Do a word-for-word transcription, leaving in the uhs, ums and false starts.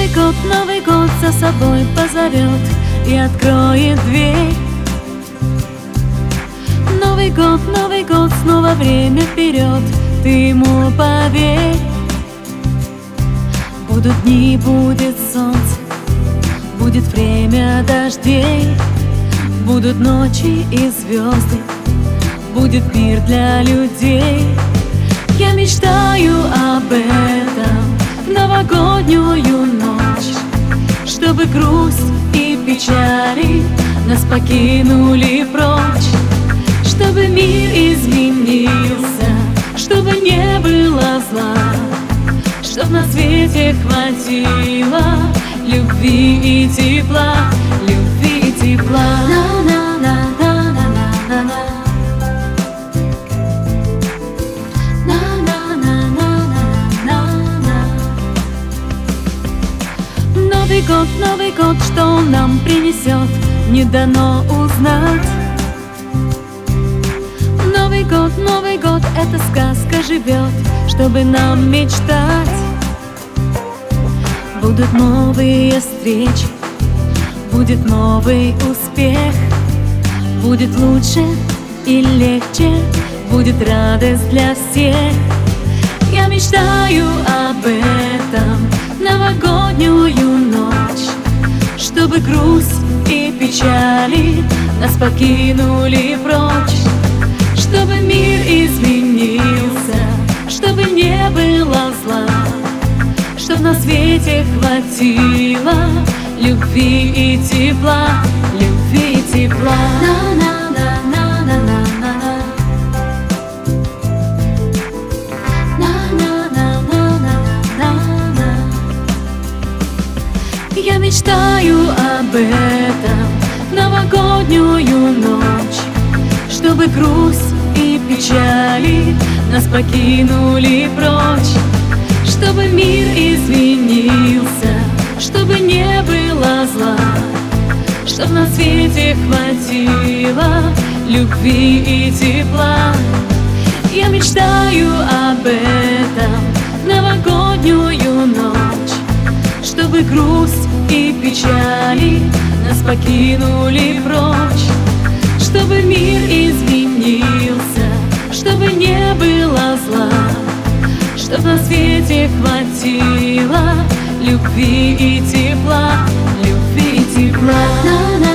год, Новый год за собой позовет и откроет дверь. Новый год, Новый год, снова время вперед, ты ему поверь. Будут дни, будет солнце, будет время дождей, будут ночи и звезды, будет мир для людей. Я мечтаю об этом в новогоднюю ночь, чтобы грусть и печали нас покинули прочь, чтобы мир изменился, чтобы не было зла, чтоб на свете хватило любви и тепла, любви и тепла. Новый год, Новый год, что он нам принесет, не дано узнать. Новый год, Новый год, эта сказка живет, чтобы нам мечтать. Будут новые встречи, будет новый успех, будет лучше и легче, будет радость для всех. Я мечтаю об этом в новогоднюю ночь, чтобы грусть и печали нас покинули прочь, чтобы мир изменился, чтобы не было зла, чтоб на свете хватило любви и тепла, любви и тепла. Я мечтаю об этом в новогоднюю ночь, чтобы грусть и печали нас покинули прочь, чтобы мир изменился, чтобы не было зла, чтоб на свете хватило любви и тепла. Я мечтаю об этом в новогоднюю ночь, чтобы грусть и печали нас покинули прочь, чтобы мир изменился, чтобы не было зла, чтоб на свете хватило любви и тепла, любви и тепла.